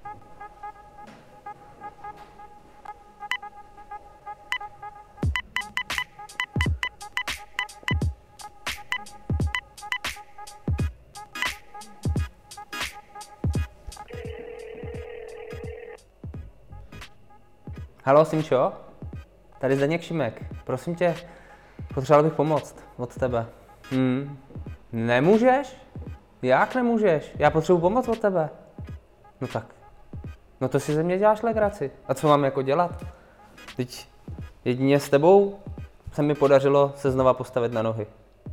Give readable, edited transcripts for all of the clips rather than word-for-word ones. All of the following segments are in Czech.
Haló, Simčo? Tady Zdeněk Šimek. Prosím tě, potřeboval bych pomoct od tebe. Nemůžeš? Jak nemůžeš? Já potřebuji pomoc od tebe. No tak. No to si ze mě děláš legraci. A co mám jako dělat? Teď jedině s tebou se mi podařilo se znova postavit na nohy.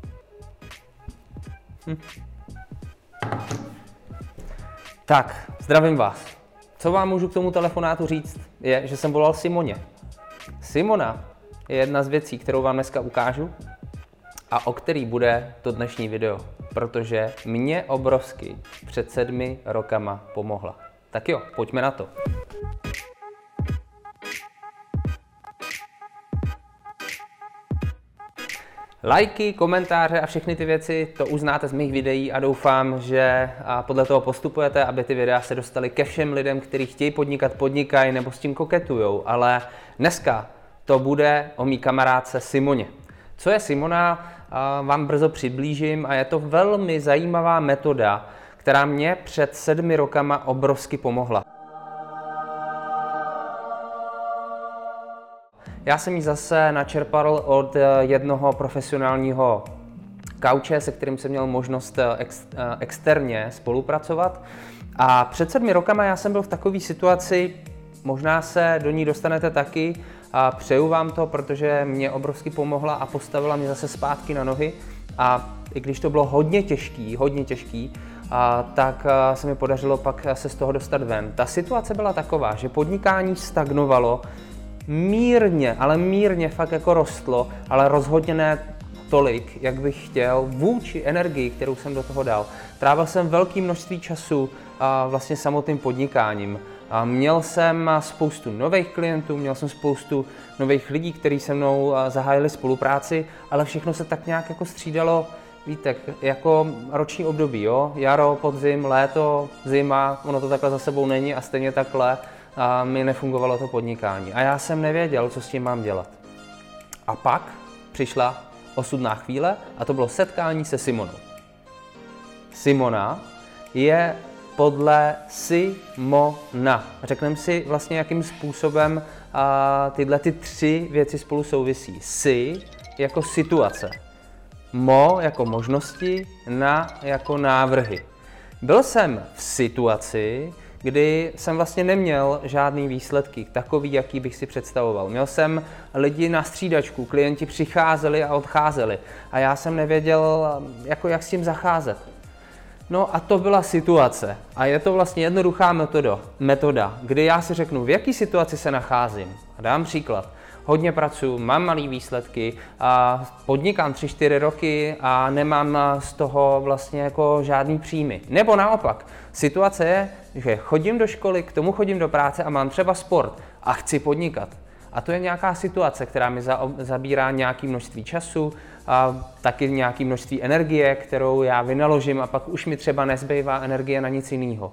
Tak, zdravím vás. Co vám můžu k tomu telefonátu říct, je, že jsem volal Simoně. Simona je jedna z věcí, kterou vám dneska ukážu a o který bude to dnešní video, protože mě obrovsky před 7 rokama pomohla. Tak jo, pojďme na to. Lajky, komentáře a všechny ty věci, to už znáte z mých videí a doufám, že podle toho postupujete, aby ty videa se dostaly ke všem lidem, kteří chtějí podnikat, podnikají nebo s tím koketujou. Ale dneska to bude o mý kamarádce Simoně. Co je Simona, vám brzo přiblížím a je to velmi zajímavá metoda, která mě před 7 rokama obrovsky pomohla. Já jsem ji zase načerpal od jednoho profesionálního kauče, se kterým jsem měl možnost externě spolupracovat. A před 7 rokama já jsem byl v takové situaci, možná se do ní dostanete taky, a přeju vám to, protože mě obrovsky pomohla a postavila mě zase zpátky na nohy. A i když to bylo hodně těžký, tak se mi podařilo pak se z toho dostat ven. Ta situace byla taková, že podnikání stagnovalo, mírně, ale mírně fakt jako rostlo, ale rozhodně ne tolik, jak bych chtěl, vůči energii, kterou jsem do toho dal. Trávil jsem velké množství času vlastně samotným podnikáním. Měl jsem spoustu nových klientů, měl jsem spoustu nových lidí, kteří se mnou zahájili spolupráci, ale všechno se tak nějak jako střídalo, víte, jako roční období, jo? Jaro, podzim, léto, zima, ono to takhle za sebou není a stejně takhle mi nefungovalo to podnikání. A já jsem nevěděl, co s tím mám dělat. A pak přišla osudná chvíle a to bylo setkání se Simonou. Simona je podle Simona. Řekneme si vlastně, jakým způsobem tyhle ty 3 věci spolu souvisí. Si jako situace, mo jako možnosti, na jako návrhy. Byl jsem v situaci, kdy jsem vlastně neměl žádný výsledky, takový, jaký bych si představoval. Měl jsem lidi na střídačku, klienti přicházeli a odcházeli a já jsem nevěděl, jak s tím zacházet. No a to byla situace a je to vlastně jednoduchá metoda, kdy já si řeknu, v jaký situaci se nacházím. A dám příklad. Hodně pracuji, mám malý výsledky, a podnikám 3-4 roky a nemám z toho vlastně jako žádný příjmy. Nebo naopak, situace je, že chodím do školy, k tomu chodím do práce a mám třeba sport a chci podnikat. A to je nějaká situace, která mi zabírá nějaké množství času, a taky nějaké množství energie, kterou já vynaložím a pak už mi třeba nezbývá energie na nic jiného.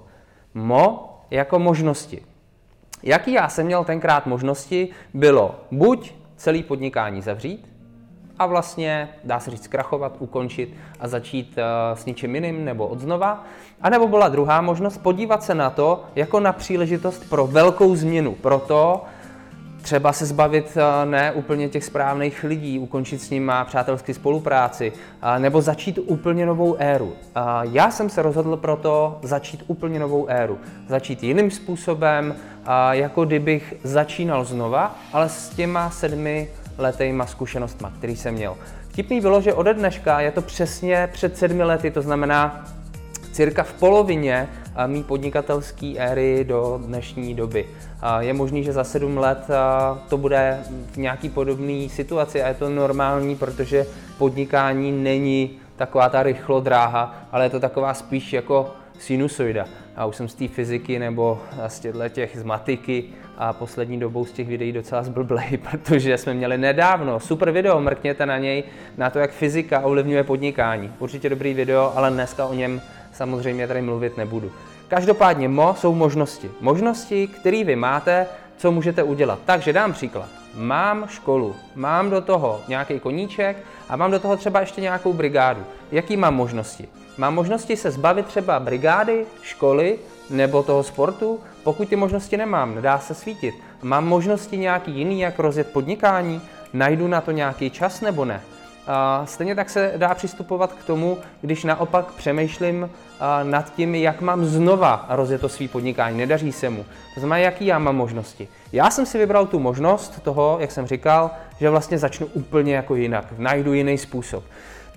Mo jako možnosti. Jaký já jsem měl tenkrát možnosti, bylo buď celý podnikání zavřít a vlastně, dá se říct, zkrachovat, ukončit a začít s něčím jiným nebo odznova, anebo byla druhá možnost podívat se na to jako na příležitost pro velkou změnu, proto třeba se zbavit ne úplně těch správných lidí, ukončit s nimi přátelskou spolupráci, nebo začít úplně novou éru. Já jsem se rozhodl proto začít úplně novou éru. Začít jiným způsobem, jako kdybych začínal znova, ale s těma 7 letejma zkušenostma, který jsem měl. Vtipný bylo, že ode dneška je to přesně před 7 lety, to znamená cirka v polovině mý podnikatelské éry do dnešní doby. Je možný, že za 7 let to bude v nějaký podobné situaci a je to normální, protože podnikání není taková ta rychlodráha, ale je to taková spíš jako sinusoida. Já už jsem z té fyziky nebo z matiky a poslední dobou z těch videí docela zblblej, protože jsme měli nedávno super video, mrkněte na něj, na to, jak fyzika ovlivňuje podnikání. Určitě dobrý video, ale dneska o něm samozřejmě tady mluvit nebudu. Každopádně jsou možnosti. Možnosti, které vy máte, co můžete udělat. Takže dám příklad. Mám školu, mám do toho nějaký koníček a mám do toho třeba ještě nějakou brigádu. Jaký mám možnosti? Mám možnosti se zbavit třeba brigády, školy nebo toho sportu? Pokud ty možnosti nemám, nedá se svítit. Mám možnosti nějaký jiný, jak rozjet podnikání? Najdu na to nějaký čas nebo ne? Stejně tak se dá přistupovat k tomu, když naopak přemýšlím nad tím, jak mám znova rozjet to svý podnikání, nedaří se mu. To znamená, jaký já mám možnosti. Já jsem si vybral tu možnost toho, jak jsem říkal, že vlastně začnu úplně jako jinak, najdu jiný způsob.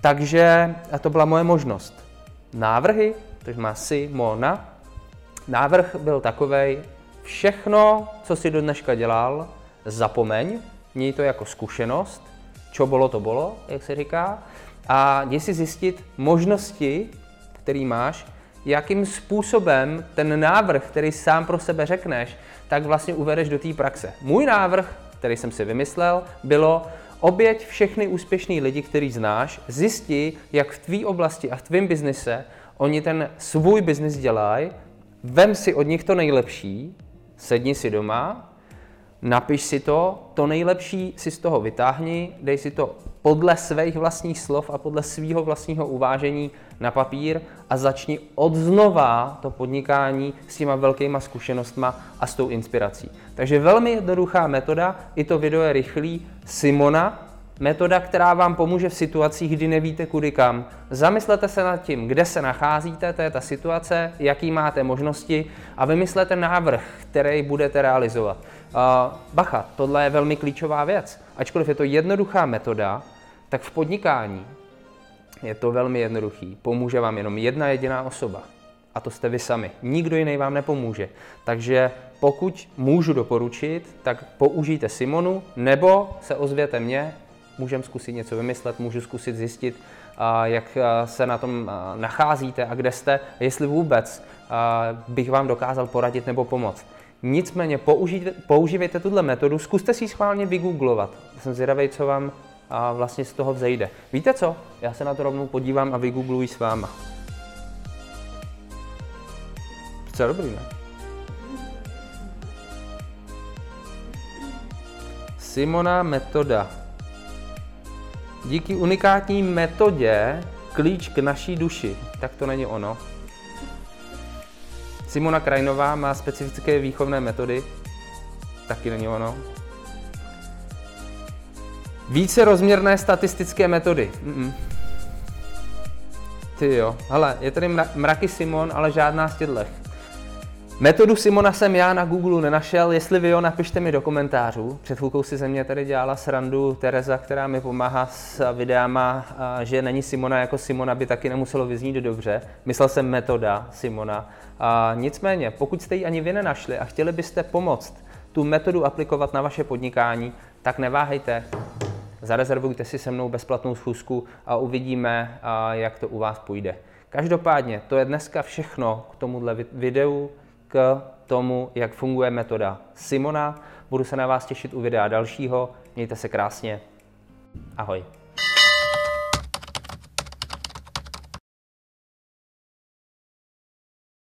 Takže a to byla moje možnost. Návrhy, takže má Simona. Návrh byl takovej, všechno, co si do dneška dělal, zapomeň, měj to jako zkušenost, čo bolo, to bolo, jak se říká, a jdi si zjistit možnosti, který máš, jakým způsobem ten návrh, který sám pro sebe řekneš, tak vlastně uvedeš do té praxe. Můj návrh, který jsem si vymyslel, bylo objeď všechny úspěšný lidi, který znáš, zjisti, jak v tvý oblasti a v tvém biznise oni ten svůj biznis dělají, vem si od nich to nejlepší, sedni si doma, napiš si to nejlepší si z toho vytáhni, dej si to podle svých vlastních slov a podle svého vlastního uvážení na papír a začni odznova to podnikání s těma velkýma zkušenostma a s tou inspirací. Takže velmi jednoduchá metoda, i to video je rychlý, Simona, metoda, která vám pomůže v situacích, kdy nevíte kudy kam. Zamyslete se nad tím, kde se nacházíte, to je ta situace, jaký máte možnosti a vymyslete návrh, který budete realizovat. Bacha, tohle je velmi klíčová věc. Ačkoliv je to jednoduchá metoda, tak v podnikání je to velmi jednoduchý. Pomůže vám jenom jedna jediná osoba. A to jste vy sami. Nikdo jiný vám nepomůže. Takže pokud můžu doporučit, tak použijte Simonu, nebo se ozvěte mně, můžeme zkusit něco vymyslet, můžu zkusit zjistit, jak se na tom nacházíte a kde jste, jestli vůbec bych vám dokázal poradit nebo pomoct. Nicméně používejte tuhle metodu, zkuste si ji schválně vygooglovat. Jsem zvědavý, co vám vlastně z toho vzejde. Víte co? Já se na to rovnou podívám a vygoogluji s váma. Co je dobrý, ne? Simona metoda. Díky unikátní metodě klíč k naší duši. Tak to není ono. Simona Krajnová má specifické výchovné metody. Taky není ono. Vícerozměrné statistické metody. Ty jo. Hele, je tady mraky Simon, ale žádná z těchto. Metodu Simona jsem já na Google nenašel, jestli vy jo, napište mi do komentářů. Před chvilkou si ze mě tady dělala srandu Tereza, která mi pomáhá s videama, že není Simona jako Simona, by taky nemuselo vyznít dobře. Myslel jsem metoda Simona. Nicméně, pokud jste ji ani vy nenašli a chtěli byste pomoct tu metodu aplikovat na vaše podnikání, tak neváhejte. Zarezervujte si se mnou bezplatnou schůzku a uvidíme, jak to u vás půjde. Každopádně, to je dneska všechno k tomuhle videu, k tomu, jak funguje metoda Simona. Budu se na vás těšit u videa dalšího. Mějte se krásně. Ahoj.